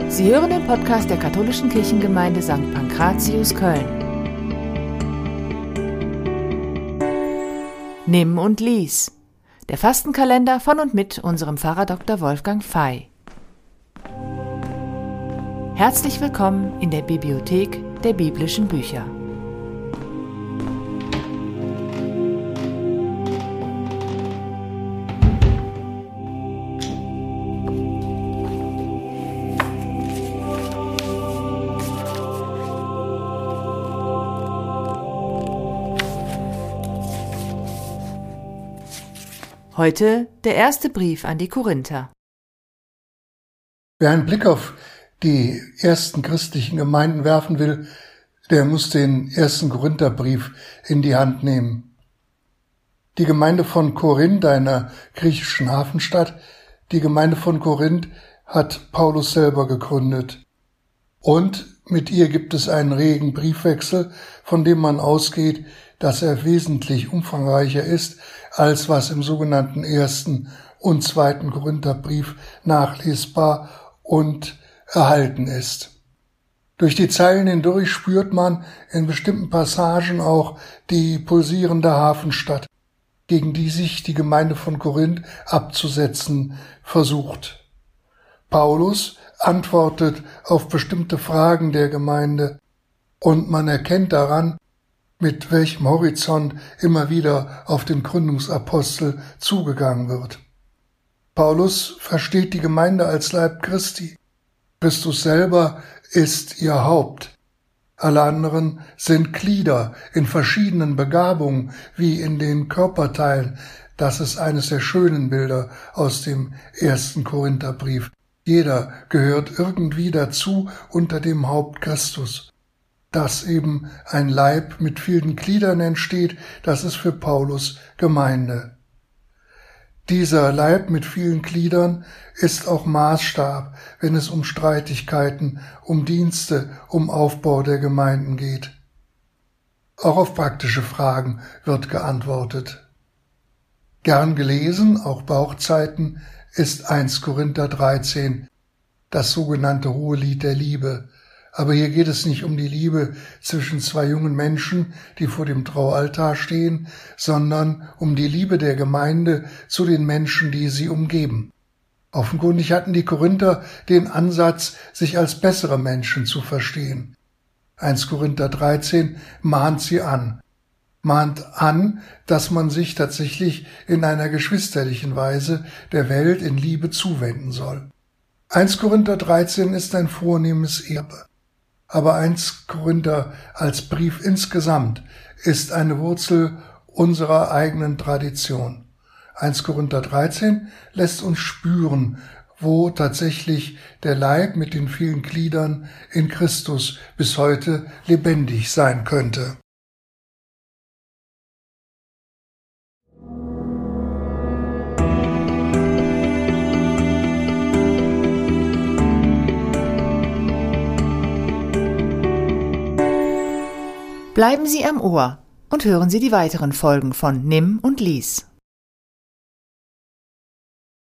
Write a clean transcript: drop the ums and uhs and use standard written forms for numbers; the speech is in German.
Sie hören den Podcast der Katholischen Kirchengemeinde St. Pankratius Köln. Nimm und lies. Der Fastenkalender von und mit unserem Pfarrer Dr. Wolfgang Fey. Herzlich willkommen in der Bibliothek der biblischen Bücher. Heute der erste Brief an die Korinther. Wer einen Blick auf die ersten christlichen Gemeinden werfen will, der muss den ersten Korintherbrief in die Hand nehmen. Die Gemeinde von Korinth, einer griechischen Hafenstadt, die Gemeinde von Korinth hat Paulus selber gegründet. Und mit ihr gibt es einen regen Briefwechsel, von dem man ausgeht, dass er wesentlich umfangreicher ist, als was im sogenannten ersten und zweiten Korintherbrief nachlesbar und erhalten ist. Durch die Zeilen hindurch spürt man in bestimmten Passagen auch die pulsierende Hafenstadt, gegen die sich die Gemeinde von Korinth abzusetzen versucht. Paulus antwortet auf bestimmte Fragen der Gemeinde und man erkennt daran, mit welchem Horizont immer wieder auf den Gründungsapostel zugegangen wird. Paulus versteht die Gemeinde als Leib Christi. Christus selber ist ihr Haupt. Alle anderen sind Glieder in verschiedenen Begabungen, wie in den Körperteilen. Das ist eines der schönen Bilder aus dem ersten Korintherbrief. Jeder gehört irgendwie dazu unter dem Haupt Christus. Dass eben ein Leib mit vielen Gliedern entsteht, das ist für Paulus Gemeinde. Dieser Leib mit vielen Gliedern ist auch Maßstab, wenn es um Streitigkeiten, um Dienste, um Aufbau der Gemeinden geht. Auch auf praktische Fragen wird geantwortet. Gern gelesen, auch bei Hochzeiten, ist 1 Korinther 13, das sogenannte Hohelied der Liebe. Aber hier geht es nicht um die Liebe zwischen zwei jungen Menschen, die vor dem Traualtar stehen, sondern um die Liebe der Gemeinde zu den Menschen, die sie umgeben. Offenkundig hatten die Korinther den Ansatz, sich als bessere Menschen zu verstehen. 1 Korinther 13 mahnt sie an. Mahnt an, dass man sich tatsächlich in einer geschwisterlichen Weise der Welt in Liebe zuwenden soll. 1 Korinther 13 ist ein vornehmes Erbe. Aber 1 Korinther als Brief insgesamt ist eine Wurzel unserer eigenen Tradition. 1 Korinther 13 lässt uns spüren, wo tatsächlich der Leib mit den vielen Gliedern in Christus bis heute lebendig sein könnte. Bleiben Sie am Ohr und hören Sie die weiteren Folgen von Nimm und lies.